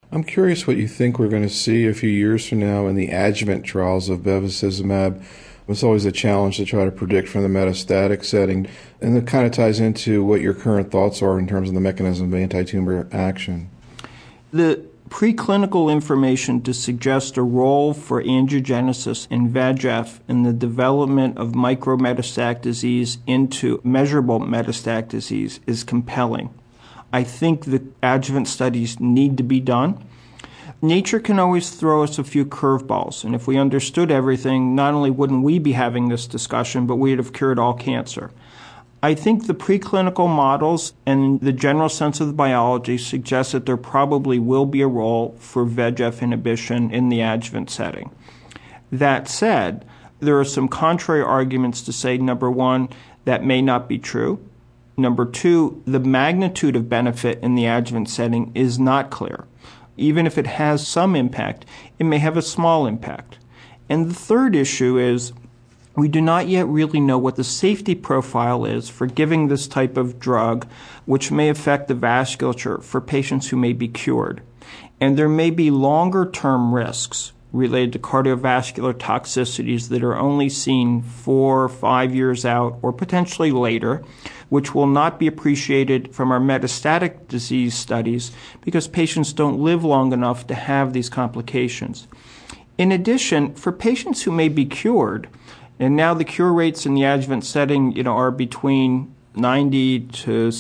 I'm curious what you think we're going to see a few years from now in the adjuvant trials of bevacizumab. It's always a challenge to try to predict from the metastatic setting, and it kind of ties into what your current thoughts are in terms of the mechanism of anti-tumor action. The preclinical information to suggest a role for angiogenesis in VEGF in the development of micrometastatic disease into measurable metastatic disease is compelling. I think the adjuvant studies need to be done. Nature can always throw us a few curveballs, and if we understood everything, not only wouldn't we be having this discussion, but we'd have cured all cancer. I think the preclinical models and the general sense of the biology suggest that there probably will be a role for VEGF inhibition in the adjuvant setting. That said, there are some contrary arguments to say, number one, that may not be true. Number two, the magnitude of benefit in the adjuvant setting is not clear. Even if it has some impact, it may have a small impact. And the third issue is we do not yet really know what the safety profile is for giving this type of drug, which may affect the vasculature for patients who may be cured. And there may be longer-term risks related to cardiovascular toxicities that are only seen 4 or 5 years out or potentially later, which will not be appreciated from our metastatic disease studies because patients don't live long enough to have these complications. In addition, for patients who may be cured, and now the cure rates in the adjuvant setting, are between 90 to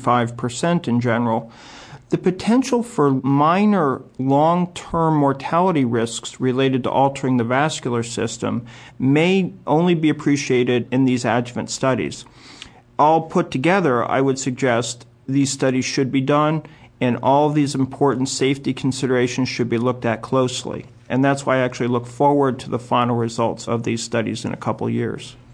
65% in general, the potential for minor long-term mortality risks related to altering the vascular system may only be appreciated in these adjuvant studies. All put together, I would suggest these studies should be done, and all of these important safety considerations should be looked at closely. And that's why I actually look forward to the final results of these studies in a couple years.